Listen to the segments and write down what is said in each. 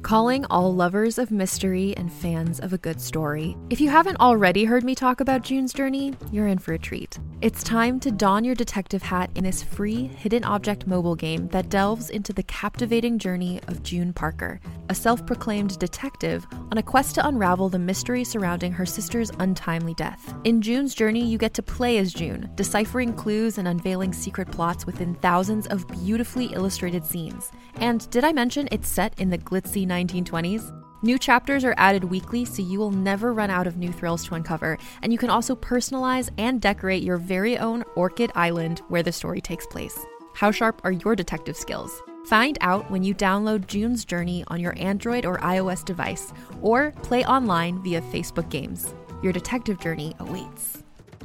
Calling all lovers of mystery and fans of a good story. If you haven't already heard me talk about June's Journey, you're in for a treat. It's time to don your detective hat in this free hidden object mobile game that delves into the captivating journey of June Parker, a self-proclaimed detective on a quest to unravel the mystery surrounding her sister's untimely death. In June's Journey, you get to play as June, deciphering clues and unveiling secret plots within thousands of beautifully illustrated scenes. And did I mention it's set in the glitzy 1920s? New chapters are added weekly, so you will never run out of new thrills to uncover, and you can also personalize and decorate your very own Orchid Island where the story takes place. How sharp are your detective skills? Find out when you download June's Journey on your Android or iOS device, or play online via Facebook Games. Your detective journey awaits.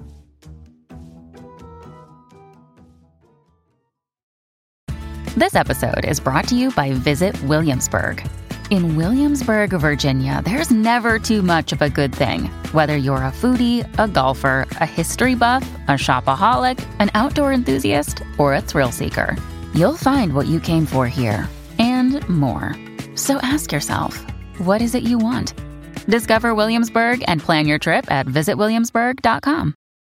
This episode is brought to you by Visit Williamsburg. In Williamsburg, Virginia, there's never too much of a good thing. Whether you're a foodie, a golfer, a history buff, a shopaholic, an outdoor enthusiast, or a thrill seeker, you'll find what you came for here and more. So ask yourself, what is it you want? Discover Williamsburg and plan your trip at visitwilliamsburg.com.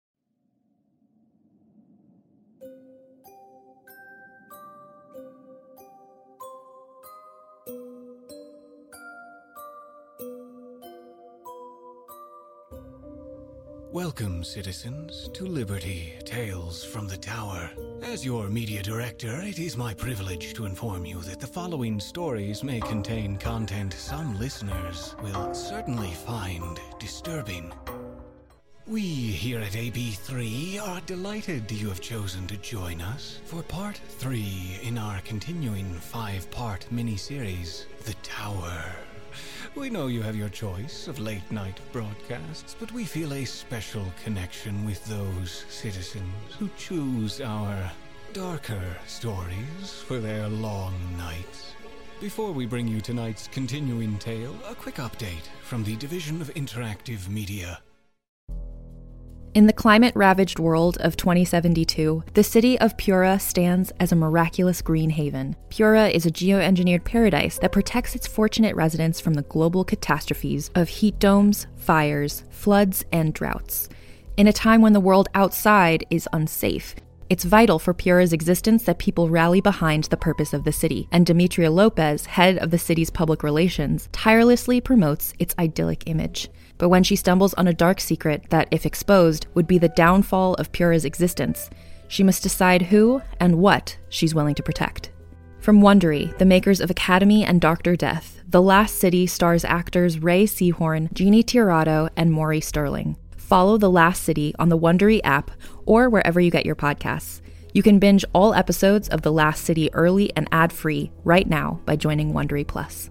Welcome, citizens, to Liberty Tales from the Tower. As your media director, it is my privilege to inform you that the following stories may contain content some listeners will certainly find disturbing. We here at AB3 are delighted you have chosen to join us for Part 3 in our continuing 5-part miniseries, The Tower. We know you have your choice of late-night broadcasts, but we feel a special connection with those citizens who choose our darker stories for their long nights. Before we bring you tonight's continuing tale, a quick update from the Division of Interactive Media. In the climate-ravaged world of 2072, the city of Pura stands as a miraculous green haven. Pura is a geoengineered paradise that protects its fortunate residents from the global catastrophes of heat domes, fires, floods, and droughts. In a time when the world outside is unsafe, it's vital for Pura's existence that people rally behind the purpose of the city, and Demetria Lopez, head of the city's public relations, tirelessly promotes its idyllic image. But when she stumbles on a dark secret that, if exposed, would be the downfall of Pura's existence, she must decide who and what she's willing to protect. From Wondery, the makers of Academy and Dr. Death, The Last City stars actors Ray Seahorn, Jeannie Tirado, and Maury Sterling. Follow The Last City on the Wondery app or wherever you get your podcasts. You can binge all episodes of The Last City early and ad-free right now by joining Wondery Plus.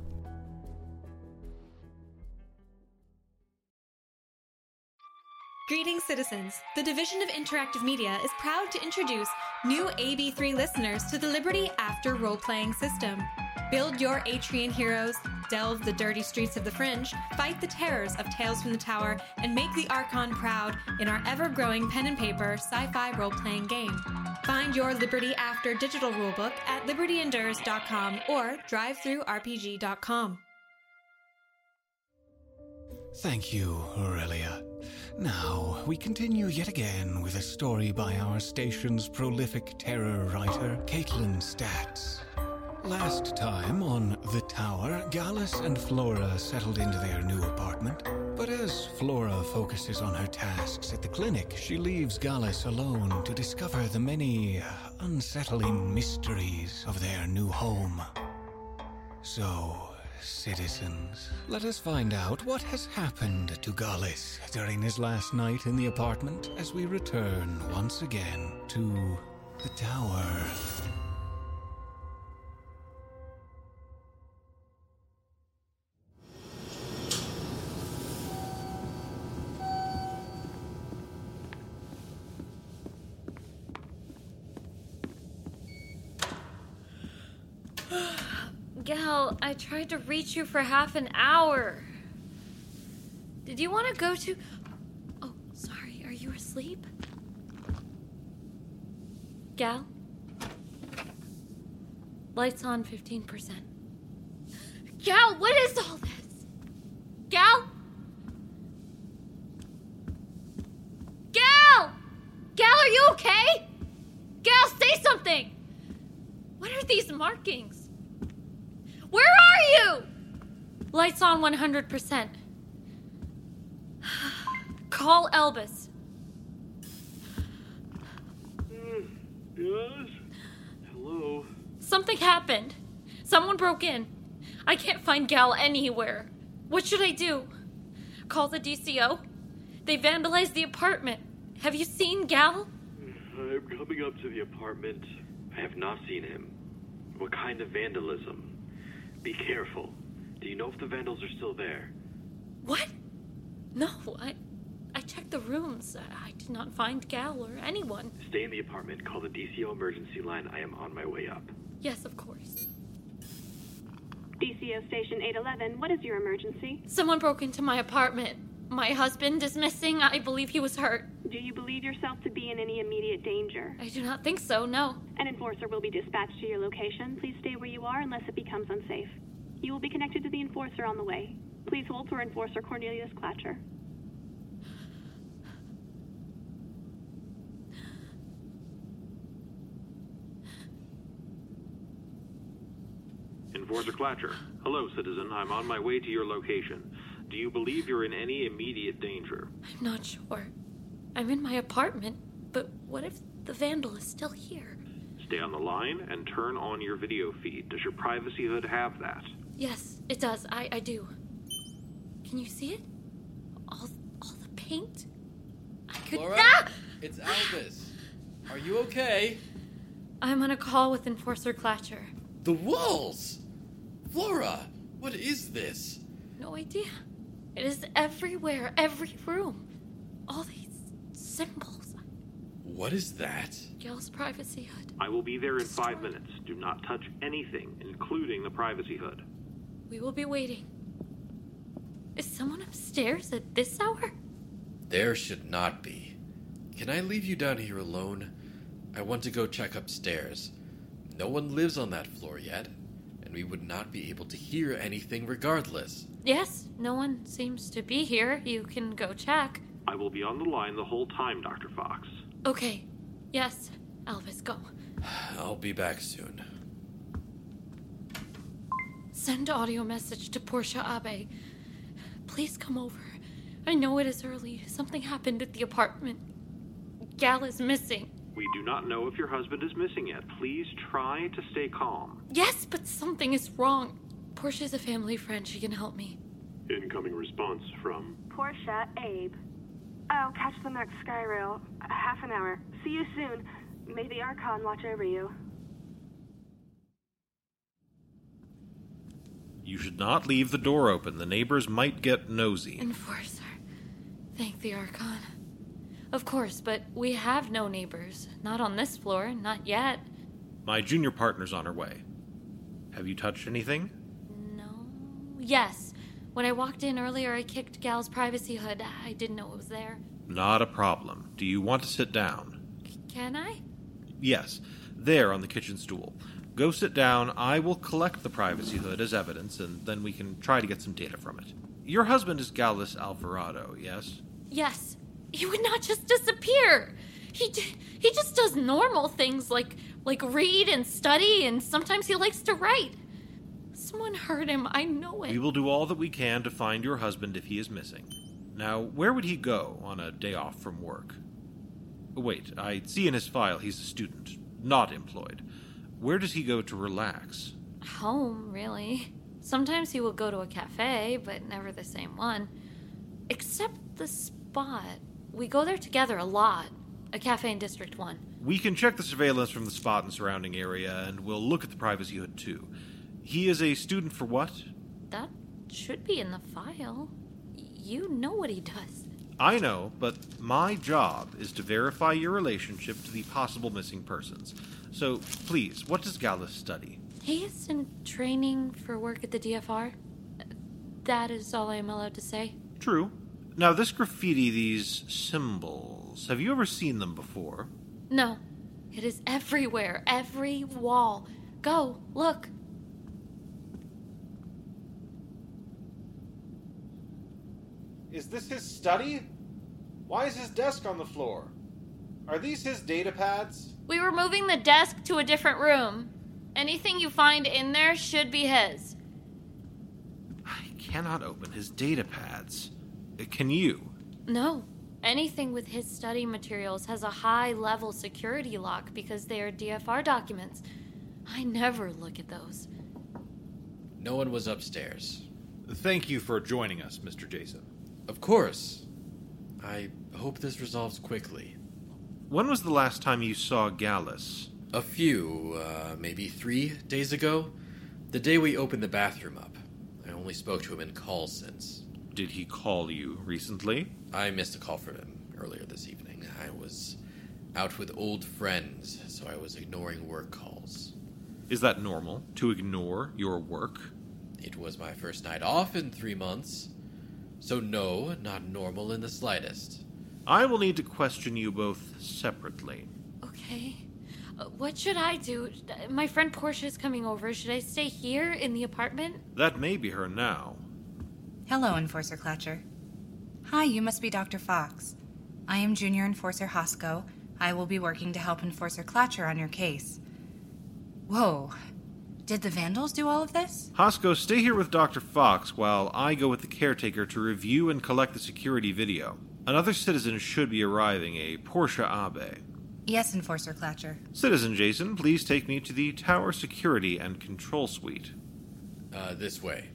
Greetings, citizens. The Division of Interactive Media is proud to introduce new AB3 listeners to the Liberty After role-playing system. Build your Atrian heroes, delve the dirty streets of the Fringe, fight the terrors of Tales from the Tower, and make the Archon proud in our ever-growing pen and paper sci-fi role-playing game. Find your Liberty After digital rulebook at libertyendures.com or drivethrurpg.com. Thank you, Aurelia. Now, we continue yet again with a story by our station's prolific terror writer, Caitlin Statz. Last time on The Tower, Gallus and Flora settled into their new apartment. But as Flora focuses on her tasks at the clinic, she leaves Gallus alone to discover the many unsettling mysteries of their new home. So, citizens, let us find out what has happened to Gallus during his last night in the apartment as we return once again to The Tower. Gal, I tried to reach you for half an hour. Did you want to go to... Oh, sorry, are you asleep? Gal? Lights on 15%. Gal, what is all this? Gal? Gal! Gal, are you okay? Gal, say something! What are these markings? Where are you? Lights on 100%. Call Elvis. Yes? Hello? Something happened. Someone broke in. I can't find Gal anywhere. What should I do? Call the DCO? They vandalized the apartment. Have you seen Gal? I'm coming up to the apartment. I have not seen him. What kind of vandalism? Be careful. Do you know if the vandals are still there? What? No, I checked the rooms. I did not find Gal or anyone. Stay in the apartment. Call the DCO emergency line. I am on my way up. Yes, of course. DCO Station 811, what is your emergency? Someone broke into my apartment. My husband is missing. I believe he was hurt. Do you believe yourself to be in any immediate danger? I do not think so, no. An enforcer will be dispatched to your location. Please stay where you are unless it becomes unsafe. You will be connected to the enforcer on the way. Please hold for Enforcer Cornelius Clatcher. Enforcer Clatcher. Hello, citizen. I'm on my way to your location. Do you believe you're in any immediate danger? I'm not sure. I'm in my apartment, but what if the vandal is still here? Stay on the line and turn on your video feed. Does your privacy hood have that? Yes, it does. I do. Can you see it? All the paint? I could... Laura, Ah! it's Albus. Are you okay? I'm on a call with Enforcer Clatcher. The walls! Flora, what is this? No idea. It is everywhere, every room. All these symbols. What is that? Gal's privacy hood. I will be there in 5 minutes. Do not touch anything, including the privacy hood. We will be waiting. Is someone upstairs at this hour? There should not be. Can I leave you down here alone? I want to go check upstairs. No one lives on that floor yet, and we would not be able to hear anything regardless. Yes, no one seems to be here. You can go check. I will be on the line the whole time, Dr. Fox. Okay. Yes, Elvis, go. I'll be back soon. Send audio message to Portia Abe. Please come over. I know it is early. Something happened at the apartment. Gal is missing. We do not know if your husband is missing yet. Please try to stay calm. Yes, but something is wrong. Portia's a family friend. She can help me. Incoming response from... Portia, Abe. I'll catch the next Skyrail. Half an hour. See you soon. May the Archon watch over you. You should not leave the door open. The neighbors might get nosy. Enforcer. Thank the Archon. Of course, but we have no neighbors. Not on this floor, not yet. My junior partner's on her way. Have you touched anything? No. Yes. When I walked in earlier, I kicked Gal's privacy hood. I didn't know it was there. Not a problem. Do you want to sit down? Can I? Yes, there on the kitchen stool. Go sit down. I will collect the privacy hood as evidence, and then we can try to get some data from it. Your husband is Gallus Alvarado, yes? Yes. He would not just disappear. He just does normal things like read and study, and sometimes he likes to write. Someone hurt him, I know it. We will do all that we can to find your husband if he is missing. Now, where would he go on a day off from work? Wait, I see in his file he's a student, not employed. Where does he go to relax? Home, really. Sometimes he will go to a cafe, but never the same one. Except the Spot. We go there together a lot. A cafe in District 1. We can check the surveillance from the Spot and surrounding area, and we'll look at the privacy hood too. He is a student for what? That should be in the file. You know what he does. I know, but my job is to verify your relationship to the possible missing persons. So, please, what does Gallus study? He is in training for work at the DFR. That is all I am allowed to say. True. Now, this graffiti, these symbols, have you ever seen them before? No. It is everywhere, every wall. Go, look. Is this his study? Why is his desk on the floor? Are these his data pads? We were moving the desk to a different room. Anything you find in there should be his. I cannot open his data pads. Can you? No. Anything with his study materials has a high-level security lock because they are DFR documents. I never look at those. No one was upstairs. Thank you for joining us, Mr. Jason. Of course. I hope this resolves quickly. When was the last time you saw Gallus? A few, maybe 3 days ago. The day we opened the bathroom up. I only spoke to him in calls since. Did he call you recently? I missed a call from him earlier this evening. I was out with old friends, so I was ignoring work calls. Is that normal, to ignore your work? It was my first night off in 3 months. So no, not normal in the slightest. I will need to question you both separately. Okay. What should I do? My friend Portia is coming over. Should I stay here in the apartment? That may be her now. Hello, Enforcer Clatcher. Hi, you must be Dr. Fox. I am Junior Enforcer Hosko. I will be working to help Enforcer Clatcher on your case. Whoa. Did the Vandals do all of this? Hosko, stay here with Dr. Fox while I go with the caretaker to review and collect the security video. Another citizen should be arriving, a Portia Abe. Yes, Enforcer Clatcher. Citizen Jason, please take me to the Tower Security and Control Suite. This way.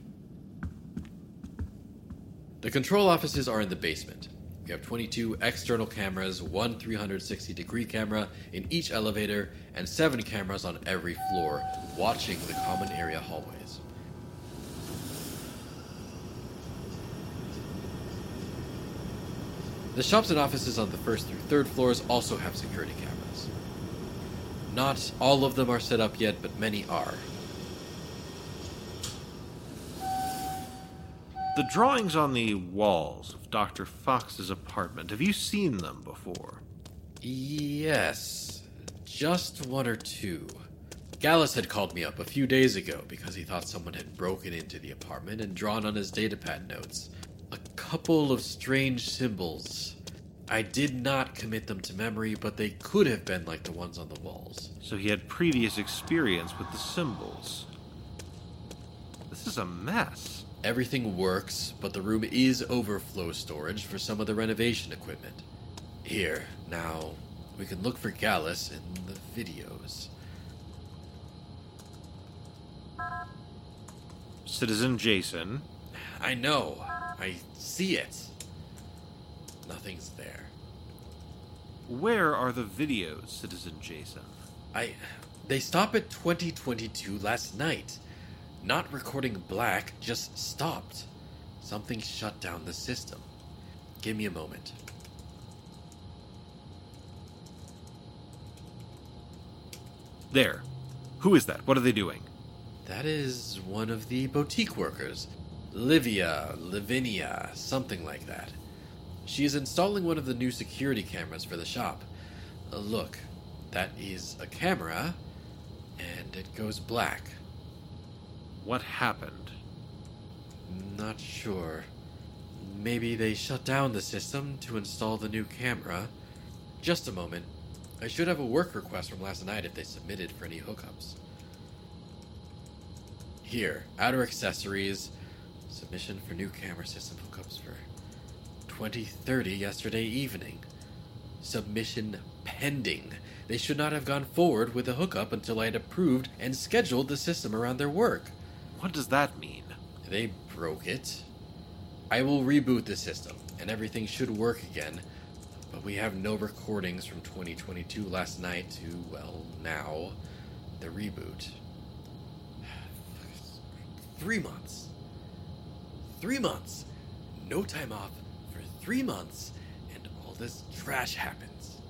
The control offices are in the basement. We have 22 external cameras, 1 360-degree camera in each elevator, and 7 cameras on every floor, watching the common area hallways. The shops and offices on the 1st through 3rd floors also have security cameras. Not all of them are set up yet, but many are. The drawings on the walls of Dr. Fox's apartment, have you seen them before? Yes, just 1 or 2. Gallus had called me up a few days ago because he thought someone had broken into the apartment and drawn on his datapad notes a couple of strange symbols. I did not commit them to memory, but they could have been like the ones on the walls. So he had previous experience with the symbols. This is a mess. Everything works, but the room is overflow storage for some of the renovation equipment. Here, now, we can look for Gallus in the videos. Citizen Jason. I know. I see it. Nothing's there. Where are the videos, Citizen Jason? They stop at 2022 last night. Not recording black, just stopped. Something shut down the system. Give me a moment. There. Who is that? What are they doing? That is one of the boutique workers. Lavinia, something like that. She is installing one of the new security cameras for the shop. Look, that is a camera, and it goes black. What happened? Not sure. Maybe they shut down the system to install the new camera. Just a moment. I should have a work request from last night if they submitted for any hookups. Here, outer accessories. Submission for new camera system hookups for 2030 yesterday evening. Submission pending. They should not have gone forward with the hookup until I had approved and scheduled the system around their work. What does that mean? They broke it. I will reboot the system, and everything should work again, but we have no recordings from 2022 last night to, well, now, the reboot. 3 months. 3 months. No time off for 3 months, and all this trash happens.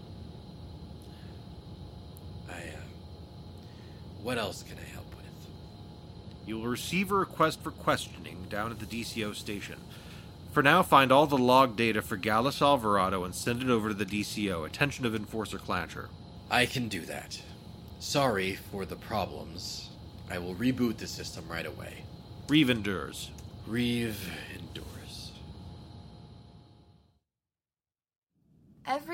What else can I help with? You will receive a request for questioning down at the DCO station. For now, find all the log data for Gallus Alvarado and send it over to the DCO. Attention of Enforcer Clatcher. I can do that. Sorry for the problems. I will reboot the system right away. Reeve endures. Reeve endures.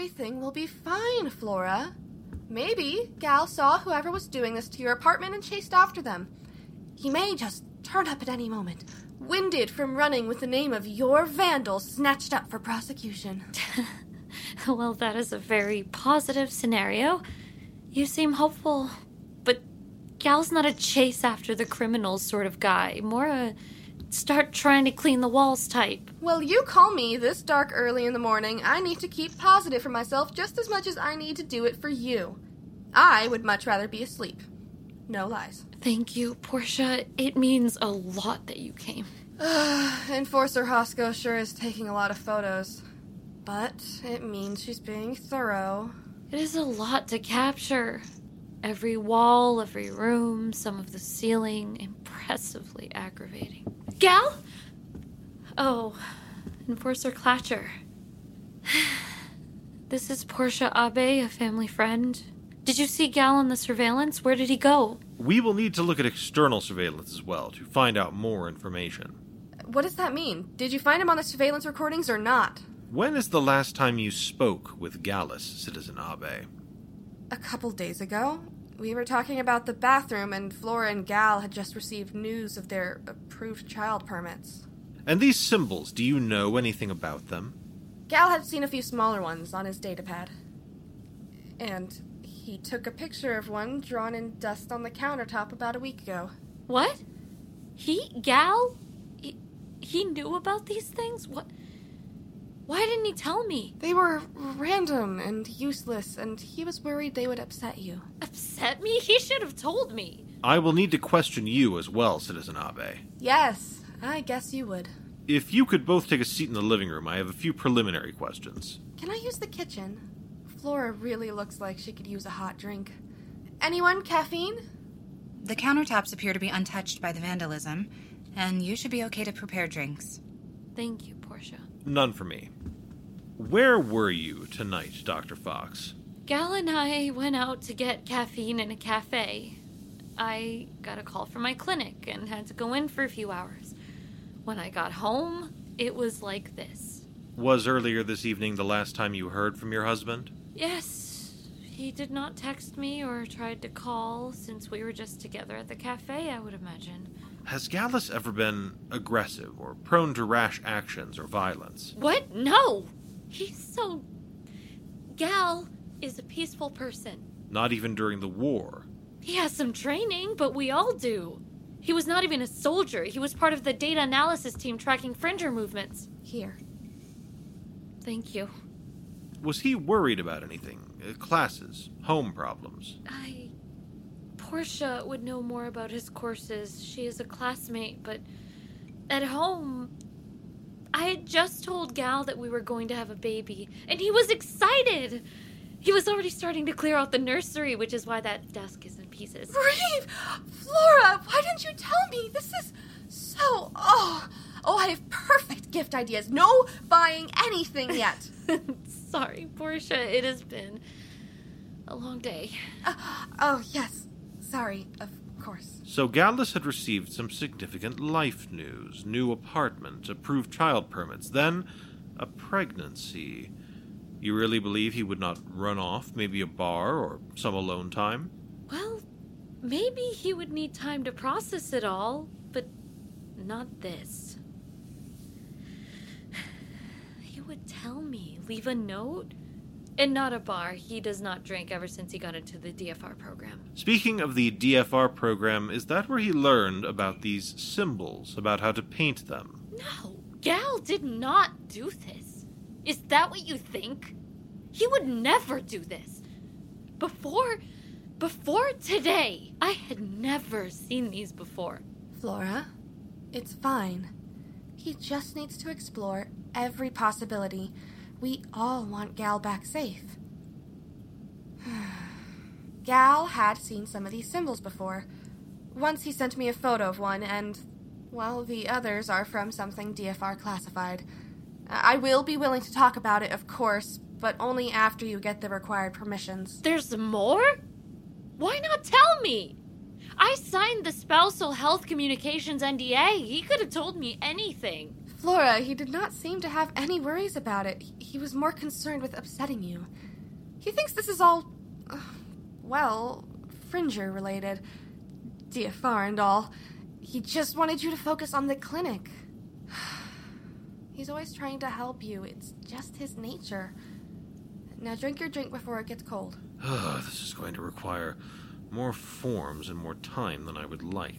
Everything will be fine, Flora. Maybe Gal saw whoever was doing this to your apartment and chased after them. He may just turn up at any moment, winded from running with the name of your vandal snatched up for prosecution. Well, that is a very positive scenario. You seem hopeful. But Gal's not a chase after the criminals sort of guy. More a start trying to clean the walls type. Well, you call me this dark early in the morning. I need to keep positive for myself just as much as I need to do it for you. I would much rather be asleep. No lies. Thank you, Portia. It means a lot that you came. Enforcer Hosko sure is taking a lot of photos. But it means she's being thorough. It is a lot to capture. Every wall, every room, some of the ceiling, impressively aggravating. Gal? Oh, Enforcer Clatcher. This is Portia Abe, a family friend. Did you see Gal on the surveillance? Where did he go? We will need to look at external surveillance as well to find out more information. What does that mean? Did you find him on the surveillance recordings or not? When is the last time you spoke with Gallus, Citizen Abe? A couple days ago. We were talking about the bathroom, and Flora and Gal had just received news of their approved child permits. And these symbols, do you know anything about them? Gal had seen a few smaller ones on his datapad. And he took a picture of one drawn in dust on the countertop about a week ago. What? Gal? He knew about these things? What? Why didn't he tell me? They were random and useless, and he was worried they would upset you. Upset me? He should have told me. I will need to question you as well, Citizen Abe. Yes, I guess you would. If you could both take a seat in the living room, I have a few preliminary questions. Can I use the kitchen? Flora really looks like she could use a hot drink. Anyone caffeine? The countertops appear to be untouched by the vandalism, and you should be okay to prepare drinks. Thank you, Portia. None for me. Where were you tonight, Dr. Fox? Gal and I went out to get caffeine in a cafe. I got a call from my clinic and had to go in for a few hours. When I got home, it was like this. Was earlier this evening the last time you heard from your husband? Yes. He did not text me or tried to call since we were just together at the cafe, I would imagine. Has Gallus ever been aggressive or prone to rash actions or violence? What? No! Gal is a peaceful person. Not even during the war? He has some training, but we all do. He was not even a soldier. He was part of the data analysis team tracking Fringer movements. Here. Thank you. Was he worried about anything? Classes? Home problems? Portia would know more about his courses. She is a classmate, but at home, I had just told Gal that we were going to have a baby, and he was excited. He was already starting to clear out the nursery, which is why that desk is in pieces. Breathe! Flora, why didn't you tell me? This is so... Oh, I have perfect gift ideas. No buying anything yet. Sorry, Portia. It has been a long day. Yes. Sorry, of course. So Gallus had received some significant life news. New apartment, approved child permits, then a pregnancy. You really believe he would not run off, maybe a bar or some alone time? Well, maybe he would need time to process it all, but not this. He would tell me, leave a note. And not a bar. He does not drink ever since he got into the DFR program. Speaking of the DFR program, is that where he learned about these symbols, about how to paint them? No, Gal did not do this. Is that what you think? He would never do this. Before today, I had never seen these before. Flora, it's fine. He just needs to explore every possibility. We all want Gal back safe. Gal had seen some of these symbols before. Once he sent me a photo of one, and, well, the others are from something DFR classified. I will be willing to talk about it, of course, but only after you get the required permissions. There's more? Why not tell me? I signed the Spousal Health Communications NDA. He could have told me anything. Flora, he did not seem to have any worries about it. He was more concerned with upsetting you. He thinks this is all, Fringer related. DFR and all. He just wanted you to focus on the clinic. He's always trying to help you. It's just his nature. Now drink your drink before it gets cold. This is going to require more forms and more time than I would like.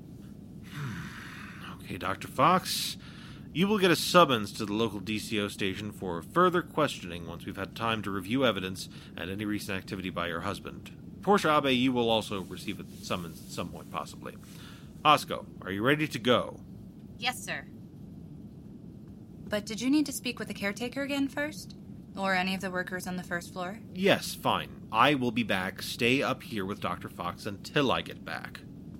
Okay, Dr. Fox, you will get a summons to the local DCO station for further questioning once we've had time to review evidence and any recent activity by your husband. Portia Abe, you will also receive a summons at some point, possibly. Hosko, are you ready to go? Yes, sir. But did you need to speak with the caretaker again first? Or any of the workers on the first floor? Yes, fine. I will be back. Stay up here with Dr. Fox until I get back.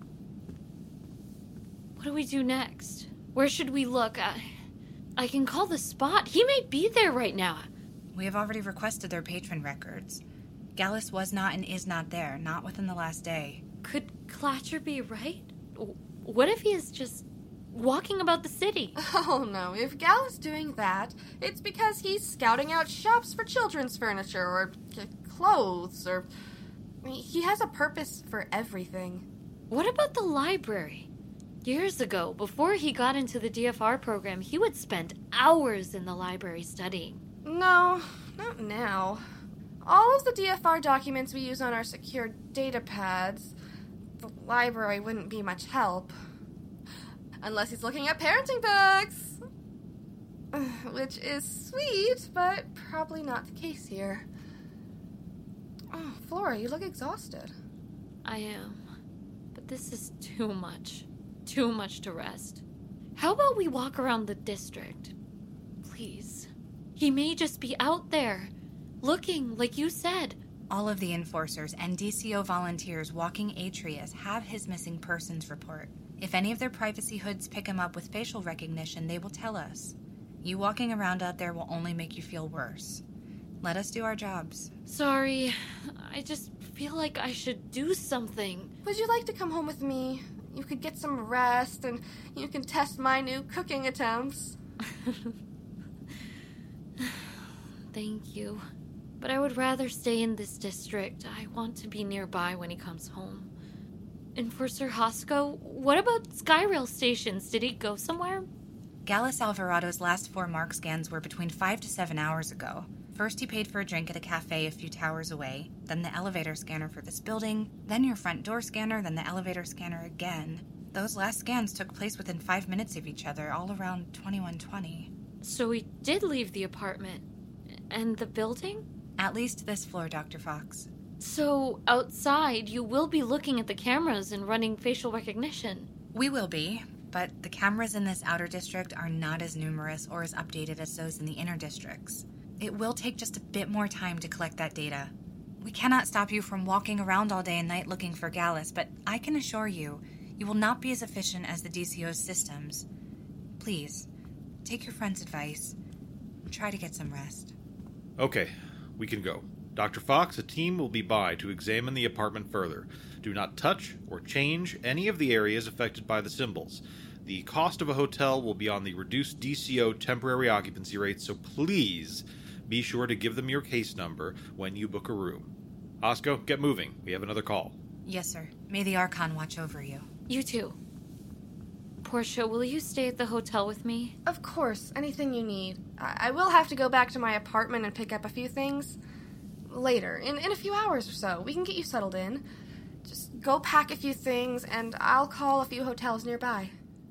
What do we do next? Where should we look? I can call the spot. He may be there right now. We have already requested their patron records. Gallus was not and is not there, not within the last day. Could Clatcher be right? What if he is just walking about the city? Oh no, if Gallus doing that, it's because he's scouting out shops for children's furniture or clothes or... he has a purpose for everything. What about the library? Years ago, before he got into the DFR program, he would spend hours in the library studying. No, not now. All of the DFR documents we use on our secure data pads, the library wouldn't be much help. Unless he's looking at parenting books. Which is sweet, but probably not the case here. Oh, Flora, you look exhausted. I am. But this is too much. Too much to rest. How about we walk around the district? Please. He may just be out there. Looking, like you said. All of the enforcers and DCO volunteers walking Atreus have his missing persons report. If any of their privacy hoods pick him up with facial recognition, they will tell us. You walking around out there will only make you feel worse. Let us do our jobs. Sorry, I just feel like I should do something. Would you like to come home with me? You could get some rest, and you can test my new cooking attempts. Thank you. But I would rather stay in this district. I want to be nearby when he comes home. Enforcer Hosko, what about Skyrail stations? Did he go somewhere? Gallus Alvarado's last 4 mark scans were between 5 to 7 hours ago. First he paid for a drink at a cafe a few towers away, then the elevator scanner for this building, then your front door scanner, then the elevator scanner again. Those last scans took place within 5 minutes of each other, all around 2120. So he did leave the apartment. And the building? At least this floor, Dr. Fox. So, outside, you will be looking at the cameras and running facial recognition. We will be, but the cameras in this outer district are not as numerous or as updated as those in the inner districts. It will take just a bit more time to collect that data. We cannot stop you from walking around all day and night looking for Gallus, but I can assure you, you will not be as efficient as the DCO's systems. Please, take your friend's advice. Try to get some rest. Okay, we can go. Dr. Fox, a team will be by to examine the apartment further. Do not touch or change any of the areas affected by the symbols. The cost of a hotel will be on the reduced DCO temporary occupancy rate, so please be sure to give them your case number when you book a room. Hosko, get moving. We have another call. Yes, sir. May the Archon watch over you. You too. Portia, will you stay at the hotel with me? Of course, anything you need. I will have to go back to my apartment and pick up a few things. Later, in a few hours or so. We can get you settled in. Just go pack a few things, and I'll call a few hotels nearby.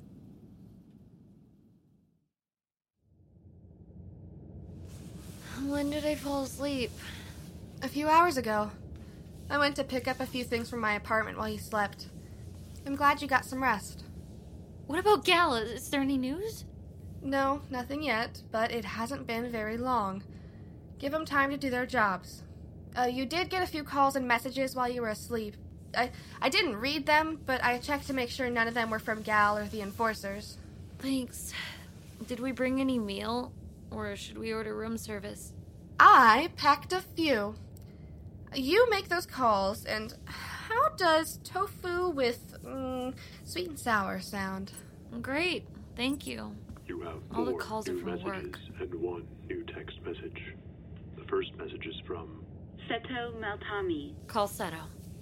When did I fall asleep? A few hours ago. I went to pick up a few things from my apartment while you slept. I'm glad you got some rest. What about Gala? Is there any news? No, nothing yet, but it hasn't been very long. Give them time to do their jobs. You did get a few calls and messages while you were asleep. I didn't read them, but I checked to make sure none of them were from Gal or the Enforcers. Thanks. Did we bring any meal? Or should we order room service? I packed a few. You make those calls, and how does tofu with sweet and sour sound? Great, thank you. You have All the 4 calls are new from messages work. and 1 new text message. The first message is from Seto Maltami. Call Seto.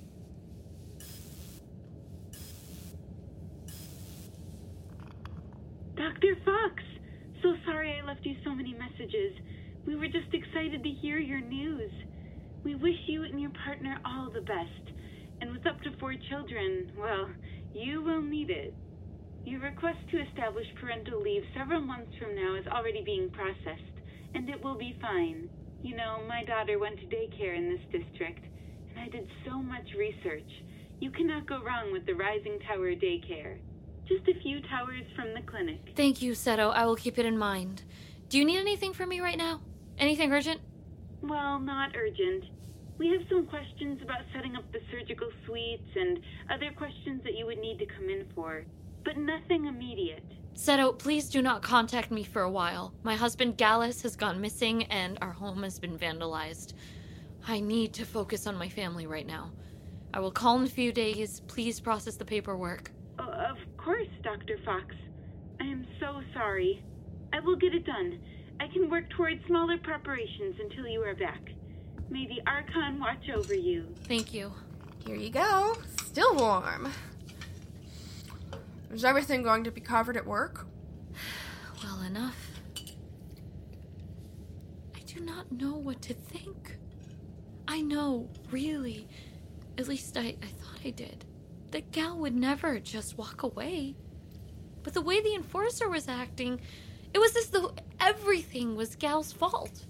Dr. Fox! So sorry I left you so many messages. We were just excited to hear your news. We wish you and your partner all the best. And with up to 4 children, well, you will need it. Your request to establish parental leave several months from now is already being processed, and it will be fine. You know, my daughter went to daycare in this district, and I did so much research. You cannot go wrong with the Rising Tower Daycare. Just a few towers from the clinic. Thank you, Seto. I will keep it in mind. Do you need anything from me right now? Anything urgent? Well, not urgent. We have some questions about setting up the surgical suites and other questions that you would need to come in for, but nothing immediate. Seto, please do not contact me for a while. My husband Gallus has gone missing and our home has been vandalized. I need to focus on my family right now. I will call in a few days. Please process the paperwork. Of course, Dr. Fox. I am so sorry. I will get it done. I can work toward smaller preparations until you are back. May the Archon watch over you. Thank you. Here you go. Still warm. Is everything going to be covered at work? Well enough. I do not know what to think. I know, really, at least I thought I did, that Gal would never just walk away. But the way the Enforcer was acting, it was as though everything was Gal's fault.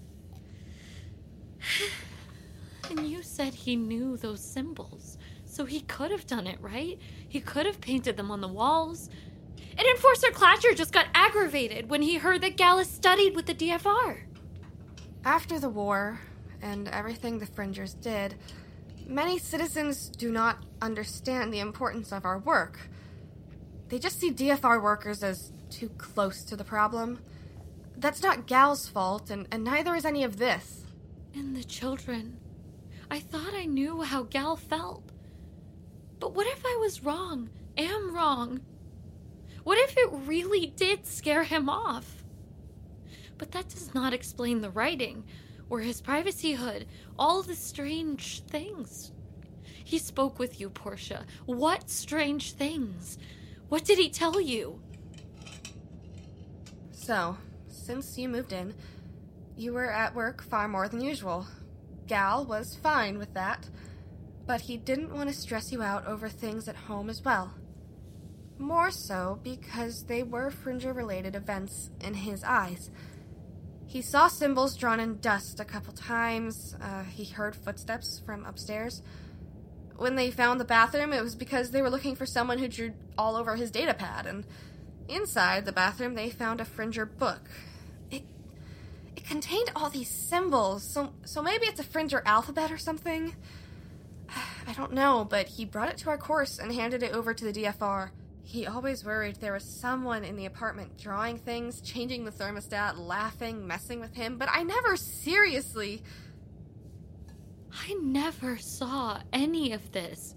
And you said he knew those symbols, so he could have done it, right? He could have painted them on the walls. And Enforcer Clatcher just got aggravated when he heard that Gallus studied with the DFR. After the war, and everything the Fringers did, many citizens do not understand the importance of our work. They just see DFR workers as too close to the problem. That's not Gal's fault, and neither is any of this. And the children. I thought I knew how Gal felt. But what if I was wrong? Am wrong? What if it really did scare him off? But that does not explain the writing, or his privacy hood, all the strange things. He spoke with you, Portia. What strange things? What did he tell you? So, since you moved in, you were at work far more than usual. Gal was fine with that, but he didn't want to stress you out over things at home as well. More so because they were Fringer-related events in his eyes. He saw symbols drawn in dust a couple times. He heard footsteps from upstairs. When they found the bathroom, it was because they were looking for someone who drew all over his datapad, and inside the bathroom they found a Fringer book. It contained all these symbols, so maybe it's a Fringer alphabet or something? I don't know, but he brought it to our course and handed it over to the DFR. He always worried there was someone in the apartment drawing things, changing the thermostat, laughing, messing with him, but I never seriously... I never saw any of this.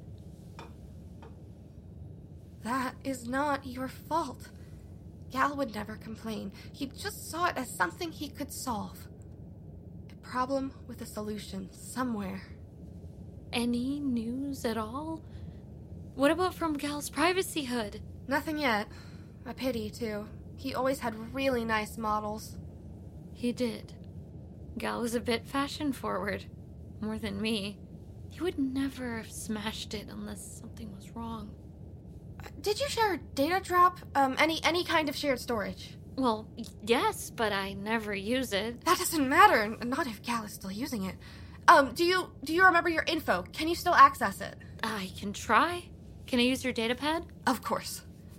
That is not your fault. Gal would never complain. He just saw it as something he could solve. A problem with a solution somewhere. Any news at all? What about from Gal's privacy hood? Nothing yet. A pity, too. He always had really nice models. He did. Gal was a bit fashion-forward. More than me. He would never have smashed it unless something was wrong. Did you share a data drop? Any kind of shared storage? Well, yes, but I never use it. That doesn't matter, not if Gal is still using it. Do you remember your info? Can you still access it? I can try. Can I use your datapad? Of course.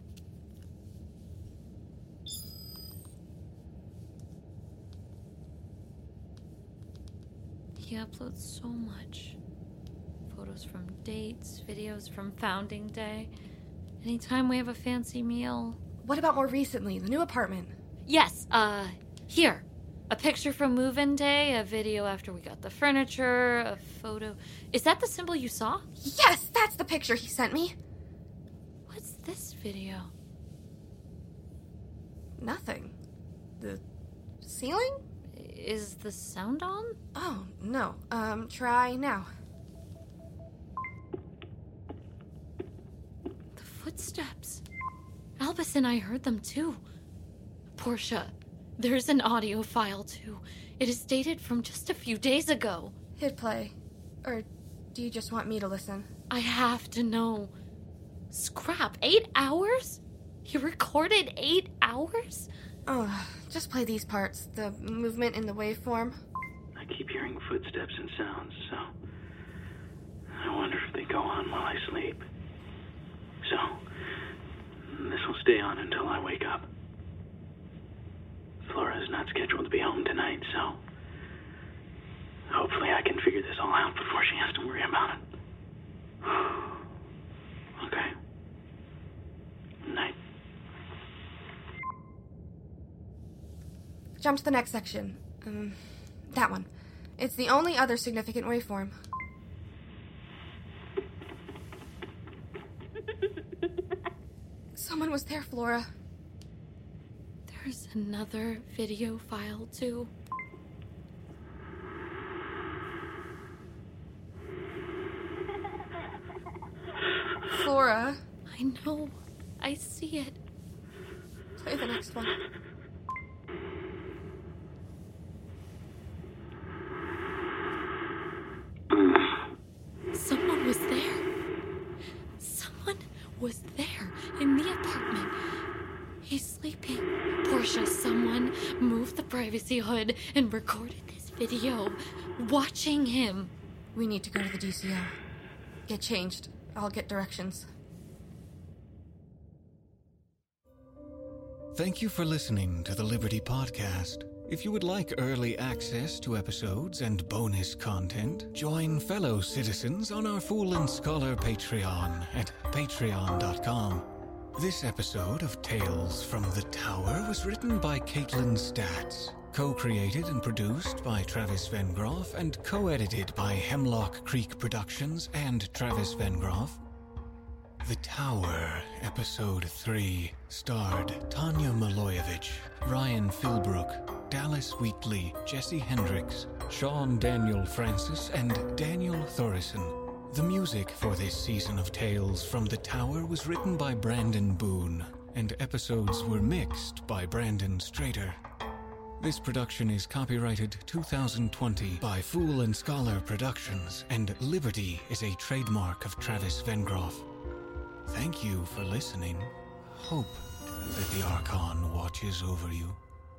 He uploads so much. Photos from dates, videos from founding day. Anytime we have a fancy meal. What about more recently, the new apartment? Yes, here. A picture from move-in day, a video after we got the furniture, a photo. Is that the symbol you saw? Yes, that's the picture he sent me. What's this video? Nothing. The ceiling? Is the sound on? Oh, no. Try now. The footsteps. Albus and I heard them too. Portia, there's an audio file too. It is dated from just a few days ago. Hit play. Or do you just want me to listen? I have to know. Scrap, 8 hours? He recorded 8 hours? Oh, just play these parts. The movement in the waveform. I keep hearing footsteps and sounds, so I wonder if they go on while I sleep. So, this will stay on until I wake up. Flora's not scheduled to be home tonight, so hopefully I can figure this all out before she has to worry about it. Okay. Night. Jump to the next section. That one. It's the only other significant waveform. Someone was there, Flora. There's another video file too. Flora. I know. I see it. Play the next one. Someone was there. Someone was there in the apartment. He's sleeping. Portia, someone moved the privacy hood and recorded this video. Watching him. We need to go to the DCO. Get changed. I'll get directions. Thank you for listening to the Liberty Podcast. If you would like early access to episodes and bonus content, join fellow citizens on our Fool and Scholar Patreon at patreon.com. This episode of Tales from the Tower was written by Caitlin Statz, co-created and produced by Travis Vengroff, and co-edited by Hemlock Creek Productions and Travis Vengroff. The Tower, Episode 3, starred Tanya Maloyevich, Ryan Philbrook, Dallas Wheatley, Jesse Hendricks, Sean Daniel Francis, and Daniel Thorison. The music for this season of Tales from the Tower was written by Brandon Boone, and episodes were mixed by Brandon Strader. This production is copyrighted 2020 by Fool and Scholar Productions, and Liberty is a trademark of Travis Vengroff. Thank you for listening. Hope that the Archon watches over you.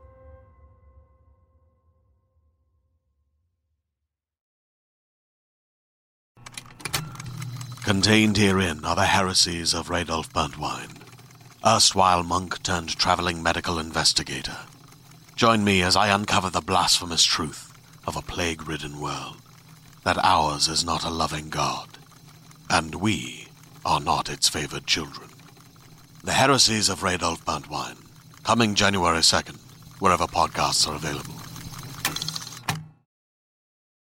Contained herein are the heresies of Radolf Burntwine, erstwhile monk turned traveling medical investigator. Join me as I uncover the blasphemous truth of a plague-ridden world, that ours is not a loving God, and we are not its favored children. The heresies of Radolf Burntwine, coming January 2nd, wherever podcasts are available.